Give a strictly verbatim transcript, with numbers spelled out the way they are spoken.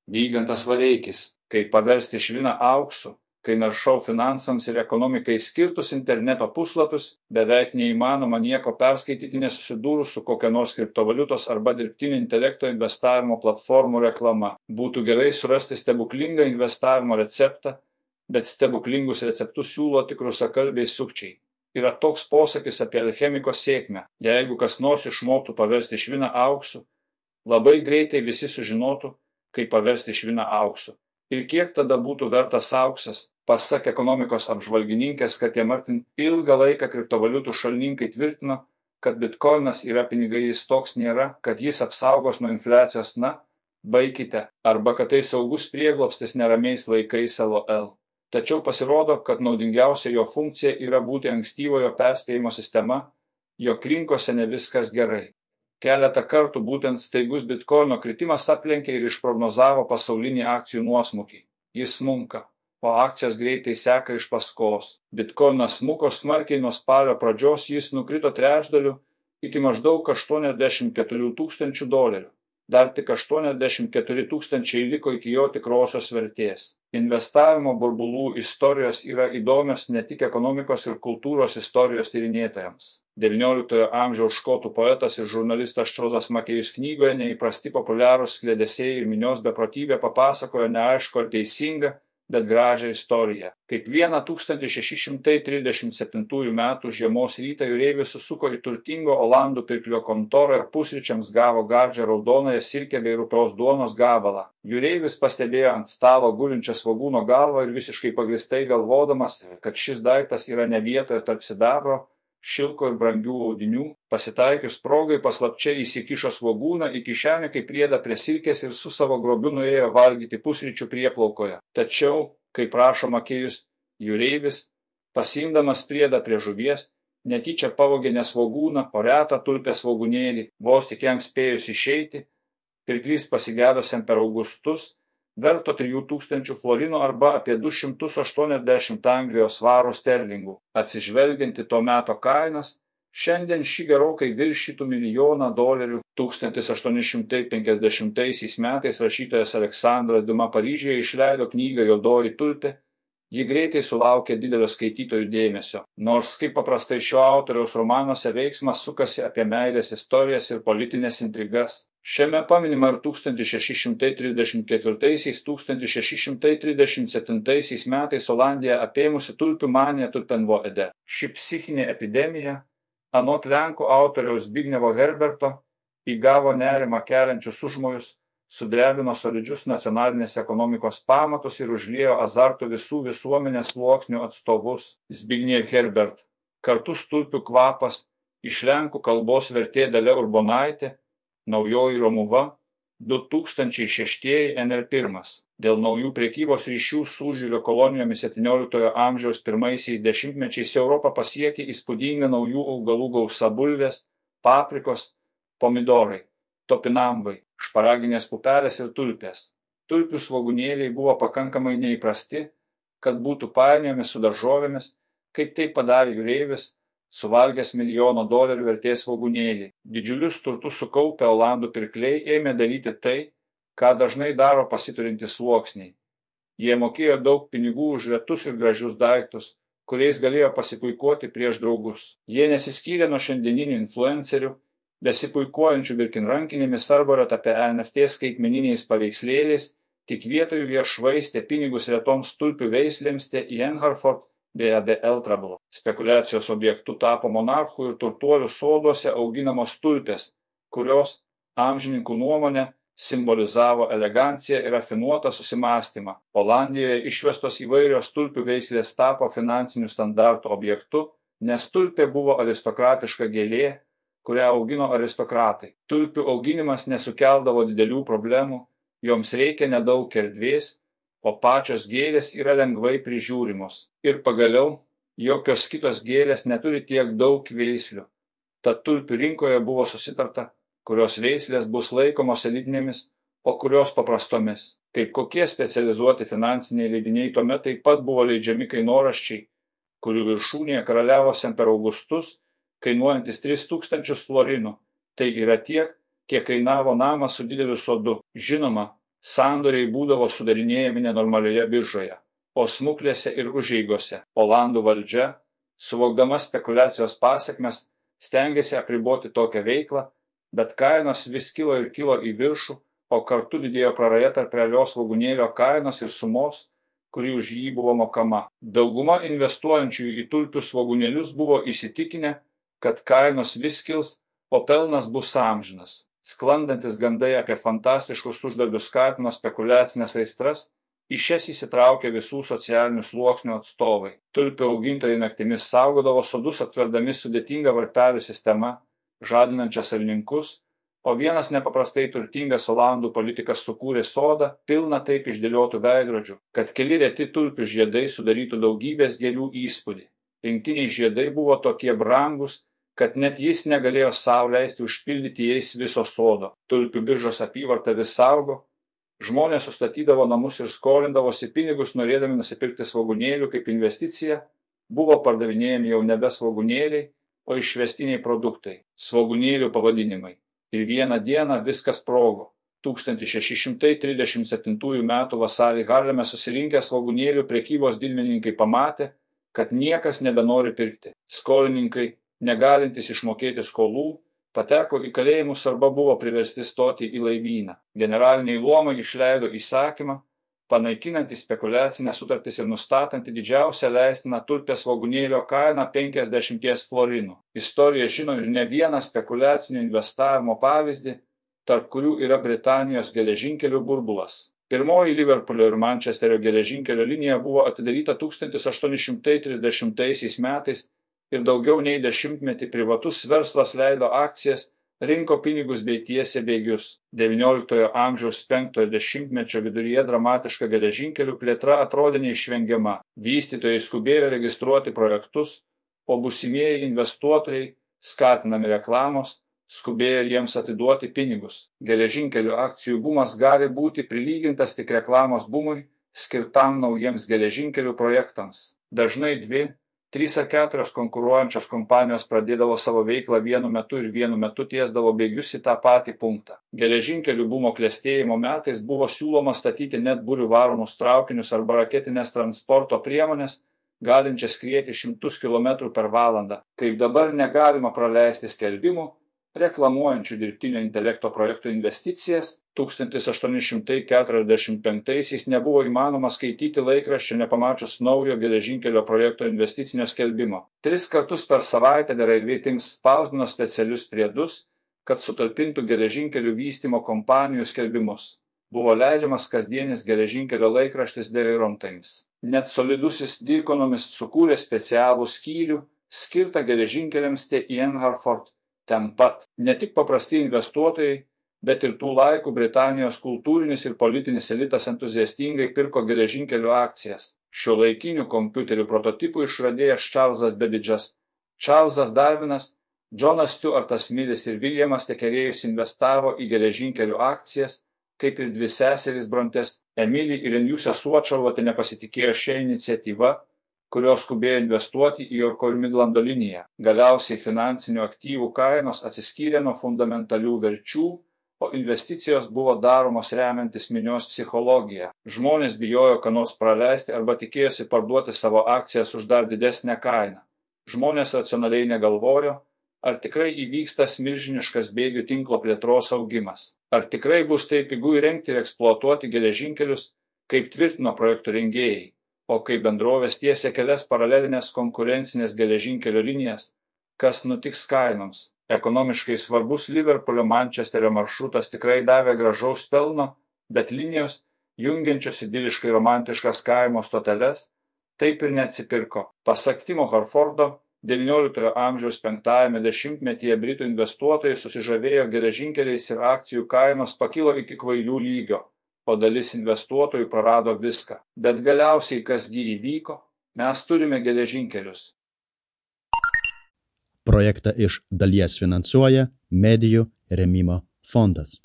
Vygantas Vareikis, kaip paversti šviną auksu, kai naršau finansams ir ekonomikai skirtus interneto puslapius, beveik neįmanoma nieko perskaityti nesusidūrus su kokia nors kriptovaliutos arba dirbtinio intelekto investavimo platformų reklama. Būtų gerai surasti stebuklingą investavimo receptą, bet stebuklingus receptus siūlo tik rusakalbiai sukčiai. Yra toks posakis apie alchemiko sėkmę. Jeigu kas nors išmoktų paversti šviną auksu, labai greitai visi sužinotų, kaip paversti šviną auksu. Ir kiek tada būtų vertas auksas? Pasak ekonomikos apžvalgininkės Katja Martin, ilgą laiką kriptovaliutų šalininkai tvirtino, kad bitkoinas yra pinigai, jis toks nėra, kad jis apsaugos nuo infliacijos, na, baikite, arba kad tai saugus prieglobstis neramiais laikais LOL. Tačiau pasirodo, kad naudingiausia jo funkcija yra būti ankstyvojo perspėjimo sistema, jog rinkose ne viskas gerai. Keletą kartų būtent staigus bitkoino kritimas aplenkė ir išprognozavo pasaulinį akcijų nuosmukį. Jis smunka, o akcijos greitai seka iš paskos. Bitkoinas smuko smarkiai nuo spalio pradžios, jis nukrito trečdaliu iki maždaug aštuoniasdešimt keturių tūkstančių dolerių. Dar tik aštuoniasdešimt keturi tūkstančiai liko iki jo tikrosios vertės. Investavimo burbulų istorijos yra įdomios ne tik ekonomikos ir kultūros istorijos tyrinėtojams. devynioliktojo amžiaus škotų poetas ir žurnalistas Čozas Makėjus knygoje Neįprasti populiarūs kliedesiai ir minios beprotybė papasakojo neaišku ar teisingą, bet gražią istoriją. Kaip vieną tūkstantis šeši šimtai trisdešimt septintųjų metų žiemos rytą jūreivis susuko į turtingo olandų pirklio kontorą ir pusryčiams gavo gardžią raudonąją silkę bei rupios duonos gabalą. Jūreivis pastebėjo ant stalo gulinčią svogūno galvą ir visiškai pagrįstai galvodamas, kad šis daiktas yra ne vietoje tarp sidabro, šilko ir brangių audinių, pasitaikius progai paslapčiai įsikišo svogūną į kišenę kaip priedą prie silkės ir su savo grobiu nuėjo valgyti pusryčių prieplaukoje. Tačiau, kaip rašo Makėjus, jūreivis, pasiimdamas priedą prie žuvies, netyčia pavogė ne svogūną, o retą tulpės svogūnėlį, vos tik jam spėjus išeiti, pirklys pasigėdusiam per augustus, verto trijų tūkstančių florinų arba apie du šimtus aštuoniasdešimt anglijos svarų sterlingų. Atsižvelgiant į to meto kainas, šiandien ši gerokai viršytų milijoną dolerių. tūkstantis aštuoni šimtai penkiasdešimtaisiais metais rašytojas Aleksandras Diuma Paryžiuje išleido knygą Juodoji tulpė. Ji greitai sulaukė didelio skaitytojų dėmesio. Nors kaip paprastai šio autoriaus romanuose veiksmas sukasi apie meilės istorijas ir politinės intrigas. Šiame paminima ir tūkstantis šeši šimtai trisdešimt ketvirtaisiais - tūkstantis šeši šimtai trisdešimt septintaisiais metais Olandiją apėmusi tulpių manija Tulpenvoede. Ši psichinė epidemija, anot lenkų autoriaus Zbignevo Herberto, įgavo nerimą keliančius užmojus, sudrebino solidžius nacionalinės ekonomikos pamatus ir užliejo azartų visų visuomenės sluoksnių atstovus. Zbigniew Herbert. Kartus tulpių kvapas, iš lenkų kalbos vertė Dalia Urbonaitė, Naujoji Romuva, du tūkstančiai šeštieji N R pirmą. Dėl naujų prekybos ryšių su Užjūrio kolonijomis septynioliktojo amžiaus pirmaisiais dešimtmečiais Europą pasiekė įspūdinga naujų augalų gausa bulvės, paprikos, pomidorai, topinambai, šparaginės pupelės ir tulpės. Tulpių svogūnėliai buvo pakankamai neįprasti, kad būtų painiojami su daržovėmis, kaip tai padarė jūreivis, suvalgęs milijono dolerių vertės svogūnėlį. Didžiulius turtus sukaupę olandų pirkliai ėmė daryti tai, ką dažnai daro pasiturintys sluoksniai. Jie mokėjo daug pinigų už retus ir gražius daiktus, kuriais galėjo pasipuikuoti prieš draugus. Jie nesiskyrė nuo šiandieninių influencerių, besipuikuojančių birkinrankinėmis arba tapę N F T skaitmeniniais paveikslėliais, tik vietoj jie švaistė pinigus retoms tulpių veislėms į Enharford bei A D L Trouble. Spekulacijos objektu tapo monarchų ir turtuolių soduose auginamos tulpės, kurios, amžininkų nuomonė, simbolizavo eleganciją ir rafinuotą susimąstymą. Olandijoje išvestos įvairios tulpių veislės tapo finansinių standartų objektu, nes tulpė buvo aristokratiška gėlė, kurią augino aristokratai. Tulpių auginimas nesukeldavo didelių problemų, joms reikia nedaug erdvės, o pačios gėlės yra lengvai prižiūrimos. Ir pagaliau, jokios kitos gėlės neturi tiek daug veislių. Tad tulpių rinkoje buvo susitarta, kurios veislės bus laikomos elitinėmis, o kurios paprastomis. Kaip kokie specializuoti finansiniai leidiniai tuomet taip pat buvo leidžiami kainoraščiai, kurių viršūnėje karaliavo Semper Augustus, kainuojantis tris tūkstančius florinų. Tai yra tiek, kiek kainavo namas su dideliu sodu. Žinoma, Sandoriai būdavo sudarinėjami nenormalioje biržoje, o smuklėse ir užeigose. Olandų valdžia, suvokdama spekulacijos pasekmes, stengėsi apriboti tokią veiklą, bet kainos vis kilo ir kilo į viršų, o kartu didėjo praraja tarp realios svogūnėlio kainos ir sumos, kuri už jį buvo mokama. Dauguma investuojančių į tulpių svogūnėlius buvo įsitikinę, kad kainos vis kils, o pelnas bus amžinas. Sklandantis gandai apie fantastiškus uždarbius skatino spekuliacinės aistras, į šias įsitraukė visų socialinių sluoksnių atstovai. Tulpių augintojai naktimis saugodavo sodus atverdami sudėtingą varpelių sistemą, žadinančią savininkus, o vienas nepaprastai turtingas olandų politikas sukūrė sodą, pilną taip išdėliotų veidrodžių, kad keli reti tulpių žiedai sudarytų daugybės gėlių įspūdį. Rinktiniai žiedai buvo tokie brangus, kad net jis negalėjo sau leisti užpildyti jais viso sodo. Tulpių biržos apyvarta vis augo, žmonės sustatydavo namus ir skolindavosi pinigus, norėdami nusipirkti svogūnėlių kaip investiciją, buvo pardavinėjami jau nebe svogūnėliai, o išvestiniai produktai, svogūnėlių pavadinimai. Ir vieną dieną viskas sprogo. tūkstantis šeši šimtai trisdešimt septintųjų metų vasarį Harleme susirinkę svogūnėlių prekybos didmenininkai pamatė, kad niekas nebenori pirkti. Skolininkai, negalintys išmokėti skolų, pateko į kalėjimus arba buvo priversti stoti į laivyną. Generaliniai luomai išleido įsakymą, panaikinantį spekuliacinės sutartis ir nustatantį didžiausią leistiną tulpės svogūnėlio kainą penkiasdešimt florinų. Istorija žino ir ne vieną spekuliacinio investavimo pavyzdį, tarp kurių yra Britanijos geležinkelių burbulas. Pirmoji Liverpulio ir Mančesterio geležinkelio linija buvo atidaryta tūkstantis aštuoni šimtai trisdešimtaisiais metais ir daugiau nei dešimtmetį privatus verslas leido akcijas, rinko pinigus bei tiesė bėgius. devynioliktojo amžiaus penktojo dešimtmečio viduryje dramatiška geležinkelių plėtra atrodė neišvengiama. Vystytojai skubėjo registruoti projektus, o būsimieji investuotojai, skatinami reklamos, skubėjo jiems atiduoti pinigus. Geležinkelių akcijų bumas gali būti prilygintas tik reklamos bumui, skirtam naujiems geležinkelių projektams. Dažnai dvi, trys ar keturios konkuruojančios kompanijos pradėdavo savo veiklą vienu metu ir vienu metu tiesdavo bėgius į tą patį punktą. Geležinkelių bumo klestėjimo metais buvo siūloma statyti net būrių varomus traukinius arba raketinės transporto priemonės, galinčias skrieti šimtus kilometrų per valandą. Kaip dabar negalima praleisti skelbimų, reklamuojančių dirbtinio intelekto projektų investicijas, tūkstantis aštuoni šimtai keturiasdešimt penktaisiais nebuvo įmanoma skaityti laikraščio nepamačius naujo geležinkelio projekto investicinio skelbimo. Tris kartus per savaitę The Railway Times spausdino specialius priedus, kad sutalpintų geležinkelių vystymo kompanijų skelbimus. Buvo leidžiamas kasdienis geležinkelio laikraštis The Railway Times. Net solidusis The Economist sukūrė specialų skyrių, skirtą geležinkeliams T N Hartford. Ten pat ne tik paprasti investuotojai, bet ir tų laikų Britanijos kultūrinis ir politinis elitas entuziastingai pirko geležinkelių akcijas. Šiuolaikinių kompiuterių prototipų išradėjas Čarlzas Bebidžas, Čarlzas Darvinas, Džonas Stuartas Milis ir Viljamas Tekerėjus investavo į geležinkelių akcijas, kaip ir dvi seserys Brontės. Emily ir jų sesuo Čarlotė nepasitikėjo šią iniciatyvą, kurios skubėjo investuoti į Yorko ir Midlando liniją. Galiausiai finansinių aktyvų kainos atsiskyrė nuo fundamentalių verčių, o investicijos buvo daromos remiantis minios psichologiją. Žmonės bijojo ką nors praleisti arba tikėjosi parduoti savo akcijas už dar didesnę kainą. Žmonės racionaliai negalvojo, ar tikrai įvyks tas milžiniškas bėgių tinklo plėtros augimas. Ar tikrai bus taip pigu įrengti ir eksploatuoti geležinkelius, kaip tvirtino projektų rengėjai. O kai bendrovės tiesia kelias paralelinės konkurencinės geležinkelio linijas, kas nutiks kainoms? Ekonomiškai svarbus Liverpulio Mančesterio maršrutas tikrai davė gražaus pelno, bet linijos, jungiančios idiliškai romantiškas kaimo stoteles, taip ir neatsipirko. Pasak Timo Harfordo, devynioliktojo amžiaus penktajame dešimtmetyje britų investuotojai susižavėjo geležinkeliais ir akcijų kainos pakilo iki kvailių lygio, o dalis investuotojų prarado viską. Bet galiausiai kasgi įvyko? Mes turime geležinkelius. Projektą iš dalies finansuoja Medijų rėmimo fondas.